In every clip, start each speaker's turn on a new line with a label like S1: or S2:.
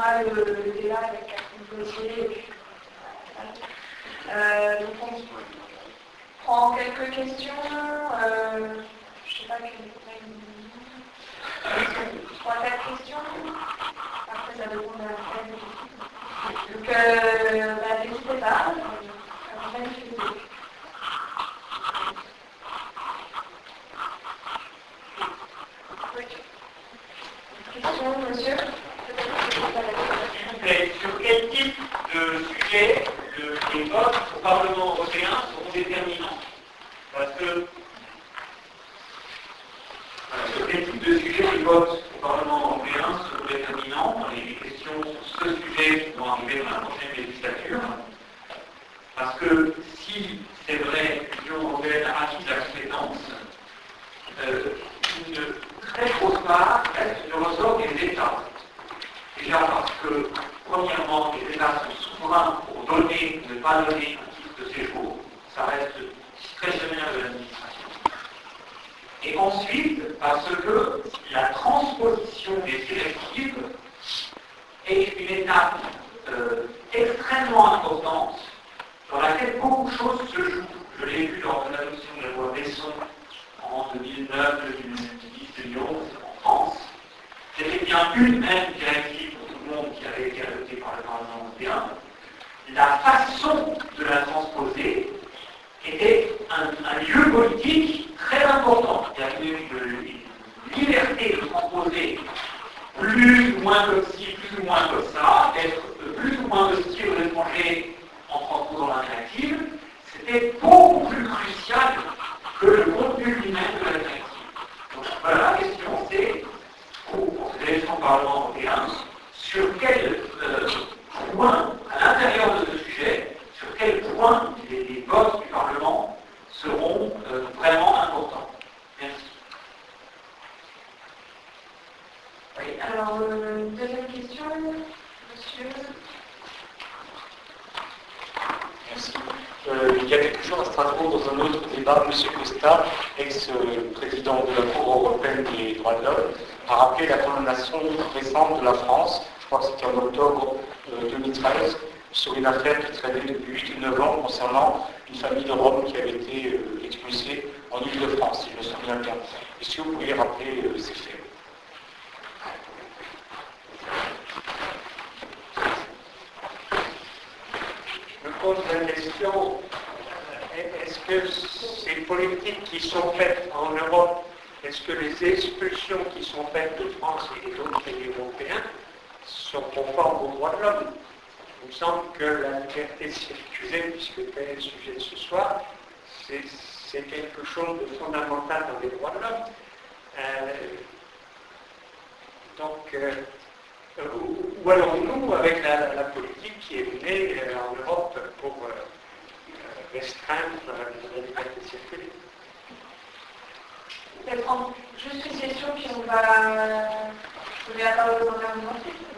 S1: fera le débat avec Catherine Gauthier. Donc on prend quelques questions. Je ne sais pas quelle est 3-4 questions. Après, ça dépend de la thème. Donc, n'hésitez pas à vous manifester. Oui. Question, monsieur?
S2: Mais sur quel type de sujet les votes au Parlement européen seront déterminants? Parce que sur quel type de sujet les votes au Parlement européen seront déterminants? Les questions sur ce sujet qui vont arriver dans la prochaine législature. Parce que si c'est vrai que l'Union européenne a acquis la compétence, une très grosse part reste le ressort des États. Déjà parce que, premièrement, les États sont souverains pour donner ou ne pas donner un titre de séjour. Ça reste discrétionnaire de l'administration. Et ensuite, parce que la transposition des directives est une étape extrêmement importante dans laquelle beaucoup de choses se jouent. Je l'ai vu lors de l'adoption de la loi Besson en 2009, 2010, 2011 en France. C'était bien une même directive pour tout le monde qui avait été adoptée par le Parlement européen. La façon de la transposer était un lieu politique très important. Il y a une liberté de transposer plus ou moins comme ci, plus ou moins comme ça, d'être plus ou moins hostile aux étrangers en transposant la directive. C'était beaucoup plus crucial que le contenu lui-même de la directive. Donc voilà, la question c'est, pour ces élections au Parlement européen, sur quel point, à l'intérieur de ce sujet, sur quel point les votes du Parlement seront vraiment importants. Merci.
S1: Oui, alors, deuxième question, monsieur.
S3: Merci. Il y a quelques jours à Strasbourg, dans un autre débat, M. Costa, ex-président de la Cour européenne des droits de l'homme, a rappelé la condamnation récente de la France, je crois que c'était en octobre 2013, sur une affaire qui traînait depuis 8 ou 9 ans concernant une famille de Roms qui avait été expulsée en Île-de-France, si je me souviens bien. Est-ce que vous pourriez rappeler ces faits?
S4: Je me pose la question, est-ce que ces politiques qui sont faites en Europe, est-ce que les expulsions qui sont faites de France et d'autres pays européens sont conformes aux droits de l'homme? Il me semble que la liberté de circuler, puisque tel est le sujet de ce soir, c'est quelque chose de fondamental dans les droits de l'homme. Où allons-nous avec la politique qui est menée en Europe pour restreindre la liberté de circuler?
S1: Peut-être juste une question, puis on va donner la parole aux intervenants.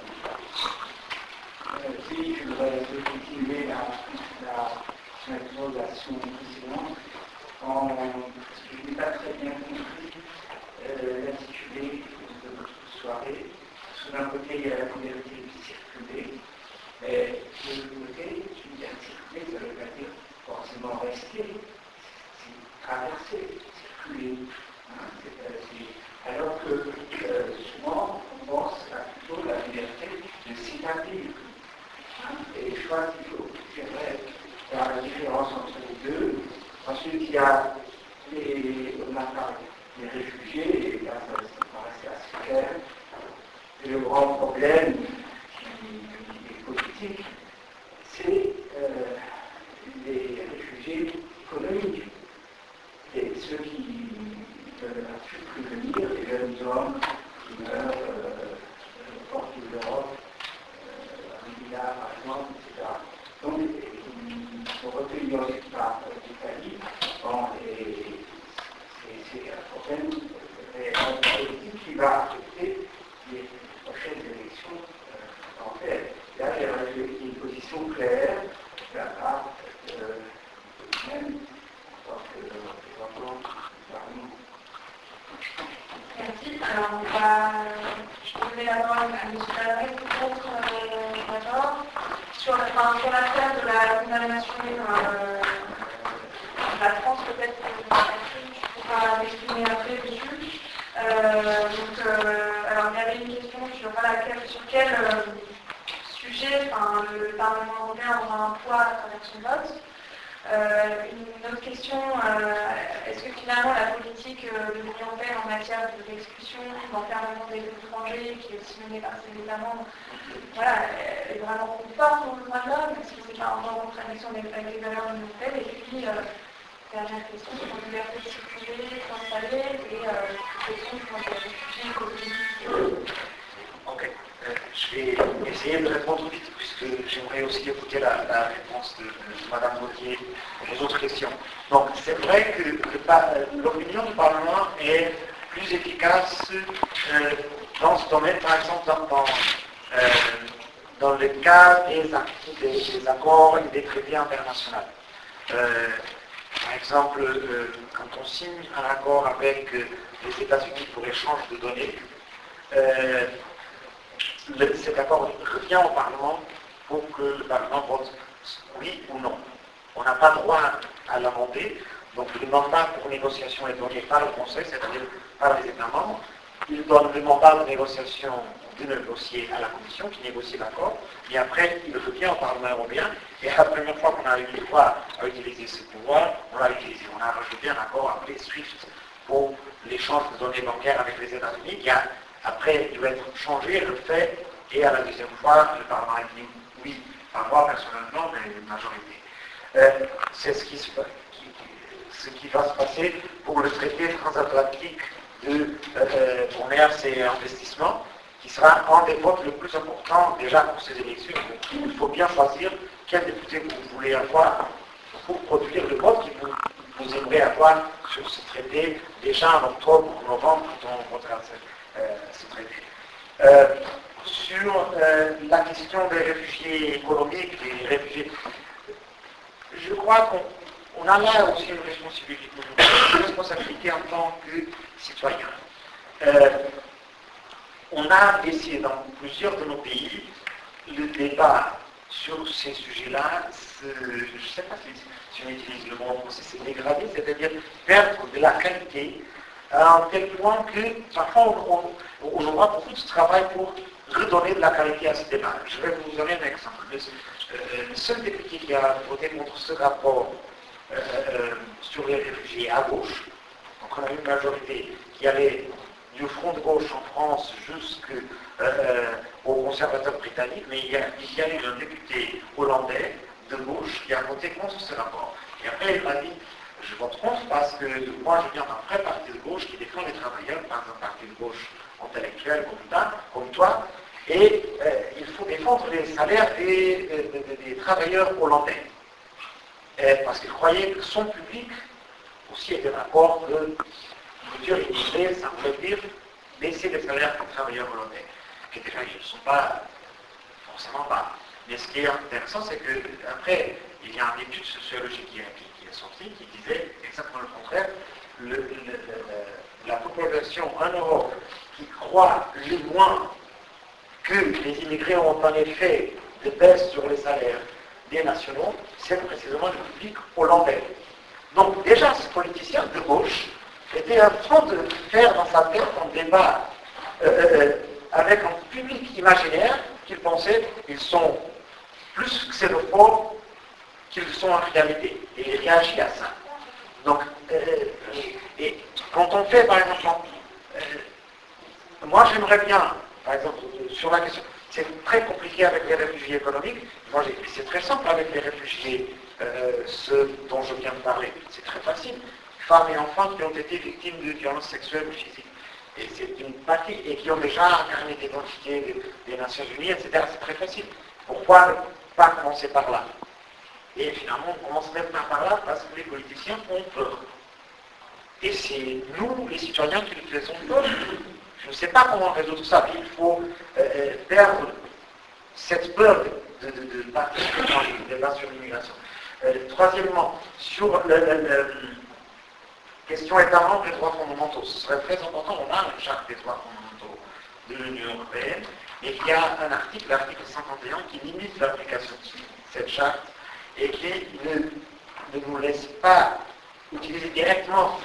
S5: Si je voudrais continuer la présentation précédente, je n'ai pas très bien compris l'intitulé de votre soirée. D'un côté, il y a la liberté de circuler, mais de l'autre côté, circuler, ça ne veut pas dire forcément rester, c'est traverser, circuler. Alors que souvent, on pense à plutôt la liberté de s'établir. Et je crois qu'il faut faire la différence entre les deux. Ensuite, il y a on a parlé des réfugiés, et là, ça paraissait assez clair. Et le grand problème qui est politique, c'est les réfugiés économiques. Et ceux qui peuvent prévenir les jeunes hommes qui meurent aux portes de l'Europe, Rivilla par exemple, etc. Donc, ils sont recueillis ensuite par l'Italie. Bon, c'est un problème politique qui va affecter les prochaines élections en fait. Là, il y a une position claire de la part même en tant que représentant du Parlement.
S1: Merci. Alors, on va donner la parole à M. Dalrey, peut-être, d'abord, sur l'affaire de la condamnation de la France, peut-être, tu pourras m'exprimer après dessus. Alors, il y avait une question sur quel sujet le Parlement européen aura un poids à travers son vote. Une autre question, est-ce que finalement la politique de l'Union européenne en matière d'expulsion, d'enfermement des étrangers, qui est aussi menée par ses États membres, voilà, est vraiment conforme aux droits de l'homme? Est-ce que c'est pas en contradiction avec les valeurs de l'Union européenne? Et puis, dernière question sur la liberté de circuler, s'installer et question sur les réfugiés économiques.
S5: Ok. Je vais essayer de répondre vite, puisque j'aimerais aussi écouter la réponse de Mme Gauthier aux autres questions. Donc, c'est vrai que l'opinion du Parlement est plus efficace dans ce domaine, par exemple, dans le cas des accords et des traités internationaux. Par exemple, quand on signe un accord avec les États-Unis pour échange de données, cet accord revient au Parlement pour que le Parlement vote oui ou non. On n'a pas droit à l'amender, donc le mandat pour négociation est donné par le Conseil, c'est-à-dire par les États membres. Il donne le mandat de négociation de négocier à la Commission qui négocie l'accord, et après il revient au Parlement européen, et la première fois qu'on a eu le droit à utiliser ce pouvoir, on l'a utilisé. On a rajouté un accord appelé SWIFT pour l'échange de données bancaires avec les États-Unis, qui a après dû être changé, refait, et à la deuxième fois, le Parlement a dit oui, pas moi personnellement, mais une majorité. C'est ce qui va se passer pour le traité transatlantique de commerce et investissement, qui sera un des votes le plus important déjà pour ces élections. Il faut bien choisir quel député vous voulez avoir pour produire le vote que vous aimeriez avoir sur ce traité déjà en octobre ou novembre quand on votera ce traité. Sur la question des réfugiés économiques, des réfugiés, je crois qu'on a là aussi une responsabilité en tant que citoyen. On a essayé dans plusieurs de nos pays, le débat sur ces sujets-là, je ne sais pas si on utilise le mot français, c'est dégradé, c'est-à-dire perdre de la qualité, à un tel point que parfois on aura beaucoup de travail pour redonner de la qualité à ce débat. Je vais vous donner un exemple. Le seul député qui a voté contre ce rapport sur les réfugiés à gauche, donc on a une majorité qui allait du front de gauche en France jusqu'aux conservateurs britanniques, mais il y a eu un député hollandais de gauche qui a voté contre ce rapport. Et après, il m'a dit, je vote contre parce que moi je viens d'un vrai parti de gauche qui défend les travailleurs, pas un parti de gauche intellectuel comme toi, et il faut défendre les salaires des travailleurs hollandais. Parce qu'il croyait que son public aussi était d'accord que culture immigrée, ça voulait dire baisser les salaires des travailleurs hollandais. Et déjà, ils ne sont pas forcément bas. Mais ce qui est intéressant, c'est qu'après, il y a une étude sociologique qui est sortie qui disait exactement le contraire. La population en Europe qui croit le moins que les immigrés ont un effet de baisse sur les salaires des nationaux, c'est précisément le public hollandais. Donc déjà, ce politicien de gauche était en train de faire dans sa tête un débat avec un public imaginaire qu'il pensait qu'ils sont plus xénophobes qu'ils sont en réalité. Et il réagit à ça. Donc, et quand on fait, par exemple, moi j'aimerais bien, par exemple, sur la question, c'est très compliqué avec les réfugiés économiques, moi c'est très simple avec les réfugiés, ceux dont je viens de parler, c'est très facile. Femmes et enfants qui ont été victimes de violences sexuelles ou physiques. Et c'est une partie, et qui ont déjà un carnet d'identité des Nations Unies, etc. C'est très facile. Pourquoi ne pas commencer par là? Et finalement, on commence même pas par là parce que les politiciens ont peur. Et c'est nous, les citoyens, qui nous faisons peur. Je ne sais pas comment résoudre ça, mais il faut perdre cette peur de participer dans le débat sur l'immigration. Troisièmement, sur la question État membre des droits fondamentaux. Ce serait très important, on a une charte des droits fondamentaux de l'Union européenne, et qu'il y a un article, l'article 51, qui limite l'application de cette charte et qui ne nous laisse pas utiliser directement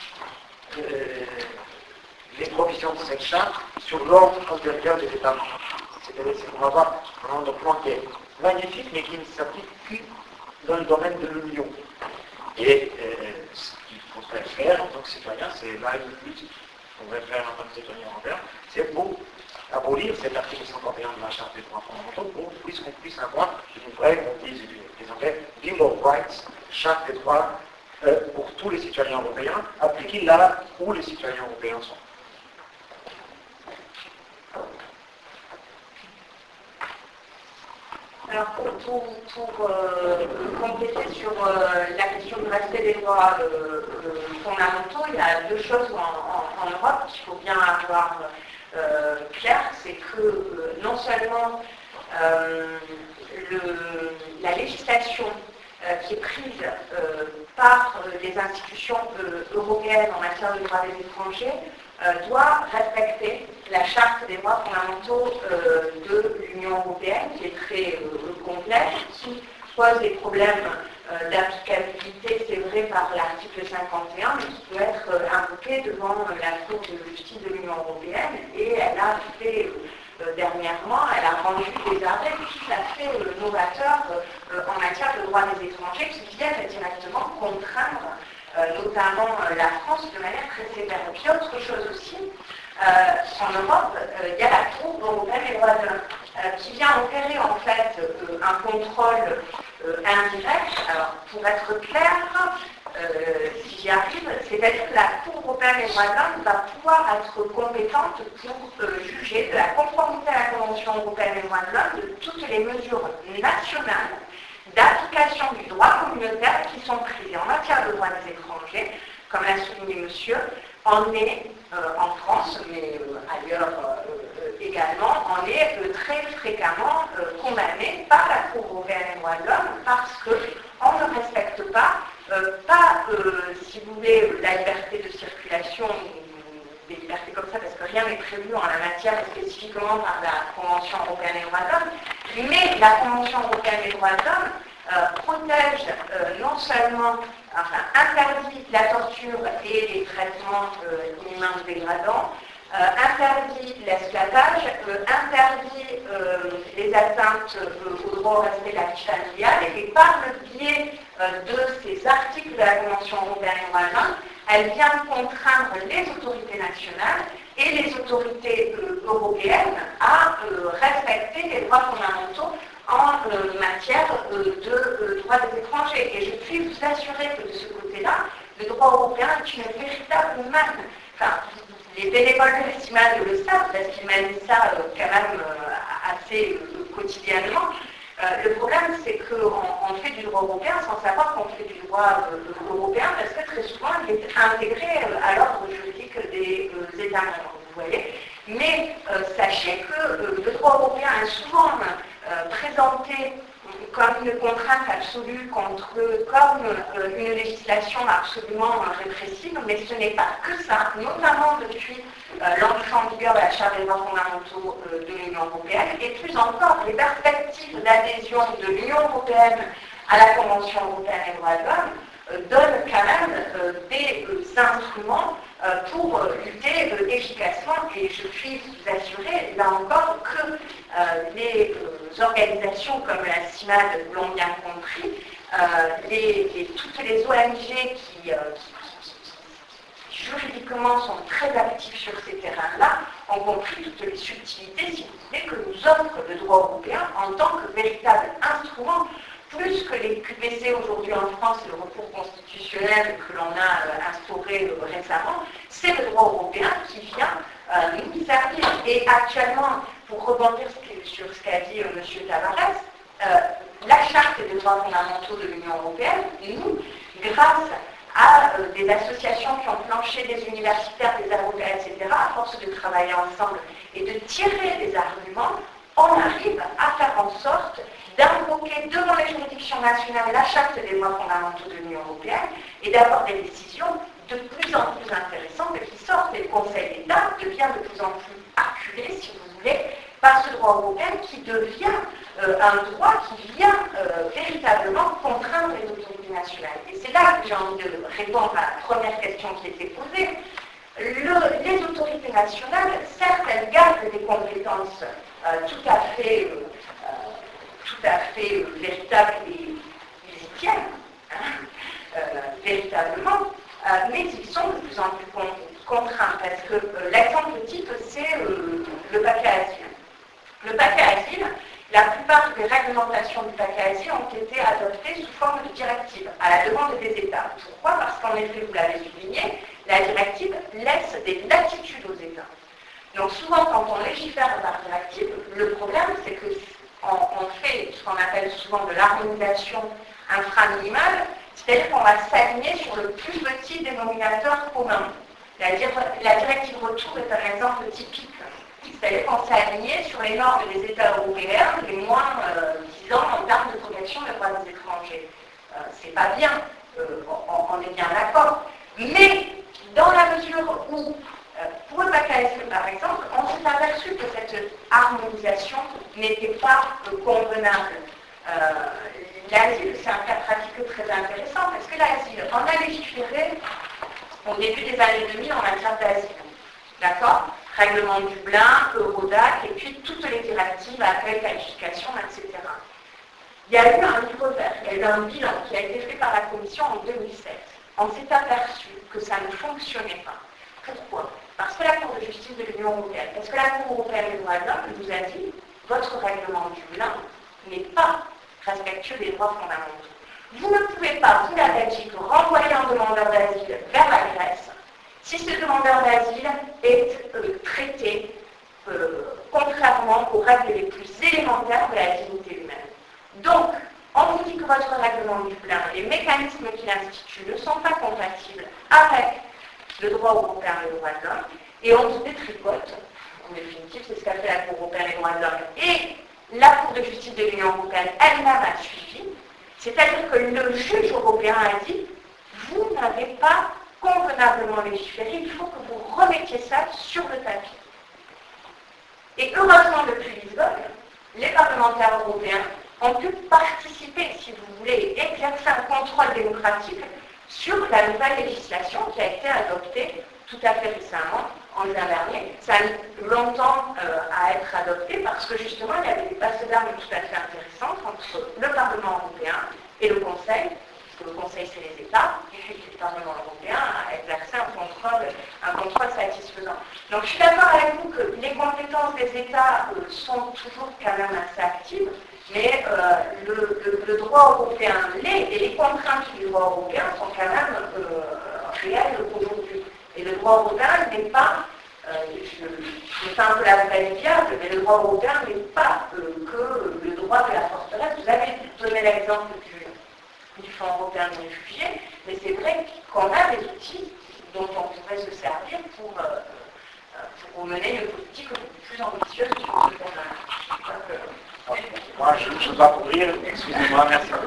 S5: les provisions de cette charte sur l'ordre antérieur des États membres. C'est-à-dire qu'on va avoir un ordre qui est magnifique, mais qui ne s'applique que dans le domaine de l'Union. Et ce qu'il faudrait faire en tant que citoyen, c'est là le but qu'on devrait faire en tant que citoyen européen, c'est pour abolir cet article 51 de la Charte des droits fondamentaux pour qu'on puisse avoir une vraie, comme disent les Anglais, Bill of Rights, Charte des droits pour tous les citoyens européens, appliquée là où les citoyens européens sont.
S1: Alors pour compléter sur la question du respect des droits fondamentaux, il y a deux choses en Europe qu'il faut bien avoir clair, c'est que non seulement la législation qui est prise par les institutions européennes en matière de droits des étrangers doit respecter la charte des droits fondamentaux de l'Union européenne, qui est très complexe, qui pose des problèmes d'applicabilité, c'est vrai, par l'article 51, mais qui peut être invoqué devant la Cour de justice de l'Union européenne, et elle a fait dernièrement, elle a rendu des arrêts tout à fait novateurs en matière de droits des étrangers qui viennent directement contraindre notamment la France de manière très sévère. Et puis autre chose aussi, en Europe, il y a la Cour européenne des droits de l'homme qui vient opérer en fait un contrôle indirect. Alors pour être clair, si j'y arrive, c'est-à-dire que la Cour européenne des droits de l'homme va pouvoir être compétente pour juger de la conformité à la Convention européenne des droits de l'homme de toutes les mesures nationales d'application du droit communautaire qui sont prises en matière de droits des étrangers, comme l'a souligné monsieur, on est en France, mais ailleurs également, on est très fréquemment condamné par la Cour européenne des droits de l'homme parce qu'on ne respecte pas, si vous voulez, la liberté de circulation, des libertés comme ça, parce que rien n'est prévu en la matière spécifiquement par la Convention européenne des droits de l'homme, mais la Convention européenne des droits de l'homme protège non seulement, interdit la torture et les traitements inhumains ou dégradants, interdit l'esclavage, interdit les atteintes au droit au respect de la vie familiale, et par le biais de ces articles de la Convention européenne des droits de l'homme, elle vient contraindre les autorités nationales et les autorités européennes à respecter les droits fondamentaux en matière de droits des étrangers. Et je puis vous assurer que de ce côté-là, le droit européen est une véritable manne. Enfin, les bénévoles de l'Estimade le savent, parce qu'ils mènent ça quand même assez quotidiennement. Le problème, c'est qu'on fait du droit européen sans savoir qu'on fait du droit européen, parce que très souvent, il est intégré à l'ordre juridique des États membres, vous voyez. Mais sachez que le droit européen est souvent présenté comme une contrainte absolue contre eux, comme une législation absolument répressive, mais ce n'est pas que ça, notamment depuis l'entrée en vigueur de la Charte des droits fondamentaux de l'Union européenne, et plus encore les perspectives d'adhésion de l'Union européenne à la Convention européenne des droits de l'homme donnent quand même des instruments pour lutter efficacement, et je puis vous assurer, là encore, que les organisations comme la CIMAD l'ont bien compris, toutes les ONG qui juridiquement sont très actifs sur ces terrains-là ont compris toutes les subtilités, si vous voulez, que nous offre le droit européen en tant que véritable instrument, plus que les QPC aujourd'hui en France et le recours constitutionnel que l'on a instauré récemment, c'est le droit européen qui vient nous servir. Et actuellement, pour rebondir sur ce qu'a dit M. Tavares, la Charte des droits fondamentaux de l'Union européenne, nous, grâce à des associations qui ont planché, des universitaires, des avocats, etc., à force de travailler ensemble et de tirer des arguments, on arrive à faire en sorte d'invoquer devant les juridictions nationales la Charte des droits fondamentaux de l'Union européenne et d'avoir des décisions de plus en plus intéressantes qui sortent. Et le Conseil d'État devient de plus en plus acculé,
S6: droit européen qui devient un droit qui vient véritablement contraindre les autorités nationales. Et c'est là que j'ai envie de répondre à la première question qui était posée. Les autorités nationales, certes, elles gardent des compétences tout à fait véritables et ils y tiennent, véritablement, mais ils sont de plus en plus contraints, parce que l'exemple type, c'est le paquet asile. Le paquet asile, la plupart des réglementations du paquet asile ont été adoptées sous forme de directive, à la demande des États. Pourquoi? Parce qu'en effet, vous l'avez souligné, la directive laisse des latitudes aux États. Donc souvent, quand on légifère par directive, le problème, c'est qu'on fait ce qu'on appelle souvent de l'harmonisation inframinimale, c'est-à-dire qu'on va s'aligner sur le plus petit dénominateur commun. C'est-à-dire, la directive retour est un exemple typique. C'est-à-dire qu'on s'est aligné sur les normes des États européens les moins disant en termes de protection des droits des étrangers. C'est pas bien, on est bien d'accord. Mais dans la mesure où, pour le paquet asile par exemple, on s'est aperçu que cette harmonisation n'était pas convenable. L'asile, c'est un cas pratique très intéressant parce que l'asile, on a légiféré au début des années 2000 en matière d'asile. D'accord? Règlement Dublin, Eurodac, et puis toutes les directives, accueil, qualification, etc. Il y a eu un livre vert, il y a eu un bilan qui a été fait par la Commission en 2007. On s'est aperçu que ça ne fonctionnait pas. Pourquoi? Parce que la Cour de justice de l'Union européenne, parce que la Cour européenne des droits de l'homme nous a dit votre règlement Dublin n'est pas respectueux des droits fondamentaux. Vous ne pouvez pas, vous la Belgique, renvoyer un demandeur d'asile vers la Grèce si ce demandeur d'asile est traité contrairement aux règles les plus élémentaires de la dignité humaine. Donc, on vous dit que votre règlement Dublin, les mécanismes qu'il institue ne sont pas compatibles avec le droit européen des droits de l'homme, et on se détricote, en définitive, c'est ce qu'a fait la Cour européenne des droits de l'homme, et la Cour de justice de l'Union européenne elle-même a suivi, c'est-à-dire que le juge européen a dit, vous n'avez pas convenablement légiféré, il faut que vous remettiez ça sur le tapis. Et heureusement, depuis Lisbonne, les parlementaires européens ont pu participer, si vous voulez, exercer un contrôle démocratique sur la nouvelle législation qui a été adoptée tout à fait récemment, en juin dernier. Ça a mis longtemps à être adopté parce que justement, il y avait des bases d'armes tout à fait intéressantes entre le Parlement européen et le Conseil, puisque le Conseil c'est les États, et le Parlement européen a exercé un contrôle satisfaisant. Donc je suis d'accord avec vous que les compétences des États sont toujours quand même assez actives, mais le droit européen l'est, et les contraintes du droit européen sont quand même réelles aujourd'hui. Et le droit européen n'est pas, je fais un peu la vraie diable, mais le droit européen n'est pas que le droit de la forteresse. Vous avez donné l'exemple du Fonds européen des réfugiés, mais c'est vrai qu'on a des outils dont on pourrait se servir pour mener une politique plus ambitieuse sur ce terrain.
S5: Moi, je dois courir, excusez-moi, merci.